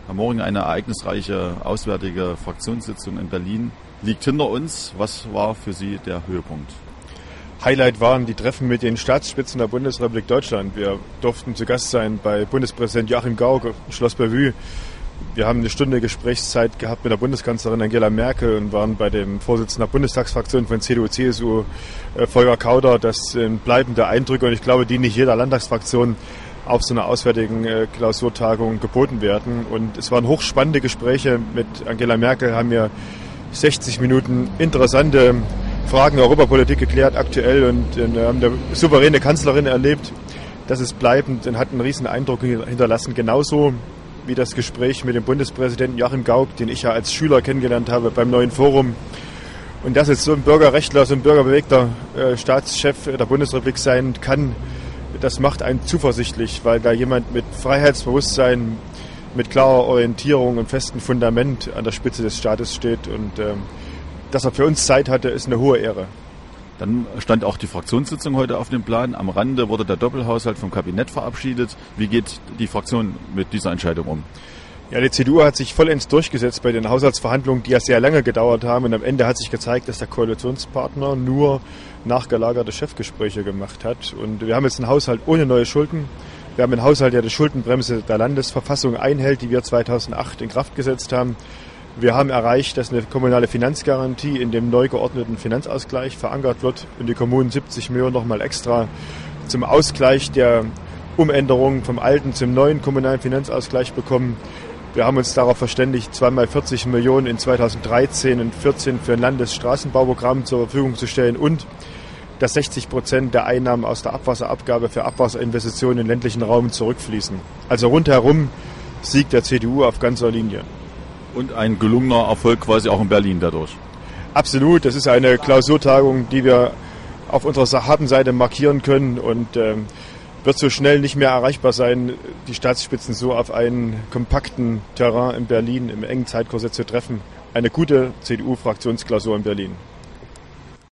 Am Morgen eine ereignisreiche, auswärtige Fraktionssitzung in Berlin liegt hinter uns. Was war für Sie der Höhepunkt? Highlight waren die Treffen mit den Staatsspitzen der Bundesrepublik Deutschland. Wir durften zu Gast sein bei Bundespräsident Joachim Gauck im Schloss Bellevue. Wir haben eine Stunde Gesprächszeit gehabt mit der Bundeskanzlerin Angela Merkel und waren bei dem Vorsitzenden der Bundestagsfraktion von CDU/CSU, Volker Kauder. Das sind bleibende Eindrücke und ich glaube, die nicht jeder Landtagsfraktion auf so einer auswärtigen Klausurtagung geboten werden. Und es waren hochspannende Gespräche mit Angela Merkel, haben wir 60 Minuten interessante Fragen der Europapolitik geklärt, aktuell, und haben eine souveräne Kanzlerin erlebt. Das ist bleibend und hat einen riesen Eindruck hinterlassen. Genauso wie das Gespräch mit dem Bundespräsidenten Joachim Gauck, den ich ja als Schüler kennengelernt habe beim Neuen Forum. Und dass jetzt so ein Bürgerrechtler, so ein bürgerbewegter Staatschef der Bundesrepublik sein kann, das macht einen zuversichtlich, weil da jemand mit Freiheitsbewusstsein, mit klarer Orientierung und festem Fundament an der Spitze des Staates steht. Und dass er für uns Zeit hatte, ist eine hohe Ehre. Dann stand auch die Fraktionssitzung heute auf dem Plan. Am Rande wurde der Doppelhaushalt vom Kabinett verabschiedet. Wie geht die Fraktion mit dieser Entscheidung um? Ja, die CDU hat sich vollends durchgesetzt bei den Haushaltsverhandlungen, die ja sehr lange gedauert haben. Und am Ende hat sich gezeigt, dass der Koalitionspartner nur nachgelagerte Chefgespräche gemacht hat. Und wir haben jetzt einen Haushalt ohne neue Schulden. Wir haben einen Haushalt, der die Schuldenbremse der Landesverfassung einhält, die wir 2008 in Kraft gesetzt haben. Wir haben erreicht, dass eine kommunale Finanzgarantie in dem neu geordneten Finanzausgleich verankert wird und die Kommunen 70 Millionen nochmal extra zum Ausgleich der Umänderungen vom alten zum neuen kommunalen Finanzausgleich bekommen. Wir haben uns darauf verständigt, zweimal 40 Millionen in 2013 und 2014 für ein Landesstraßenbauprogramm zur Verfügung zu stellen und dass 60% der Einnahmen aus der Abwasserabgabe für Abwasserinvestitionen im ländlichen Raum zurückfließen. Also rundherum Sieg der CDU auf ganzer Linie. Und ein gelungener Erfolg quasi auch in Berlin dadurch. Absolut, das ist eine Klausurtagung, die wir auf unserer Habenseite markieren können und wird so schnell nicht mehr erreichbar sein, die Staatsspitzen so auf einen kompakten Terrain in Berlin im engen Zeitkorsett zu treffen. Eine gute CDU-Fraktionsklausur in Berlin.